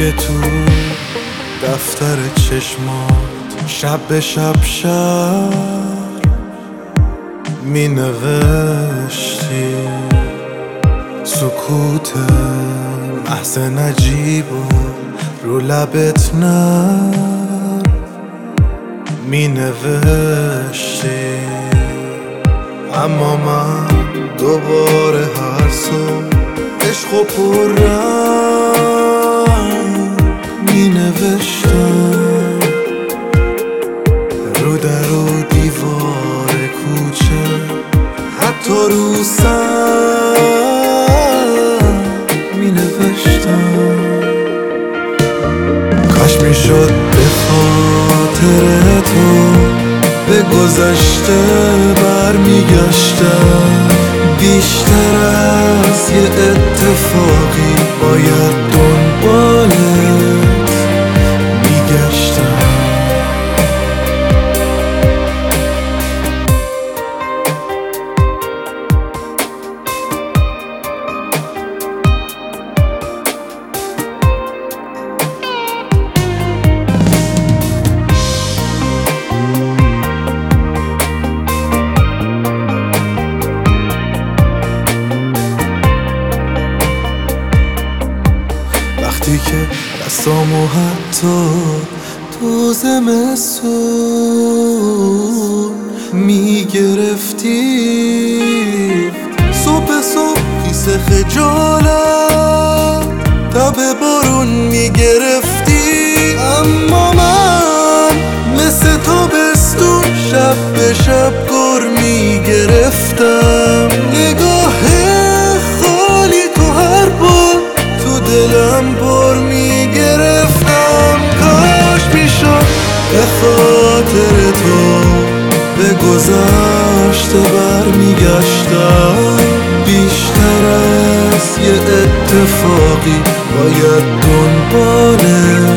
که تو دفتر چشمات شب به شب می نوشتی سکوت محض نجیب و رو لبت می نوشتی. اما من دوباره هر صبح عشق و پررنگ می نوشتم رو در و دیوار کوچه، حتی رو سنگ می نوشتم. کاش می شد به خاطر تو به گذشته برمیگشتم، بیشتر از یه اتفاقی باید دنبالت میگشتم. وقتی که دستامو حتی تو زمستون میگرفتی، صبح خیس خجالت تب بارون میگرفتی. اما من مثل تابستون شب به شب گر میگرفتم. نگاه خالی تو هر بار تو دلم بر میگرفتم. کاش میشد به خاطر تو به گذشته برمیگشتم، بیشتر از یه اتفاقی باید دنبالت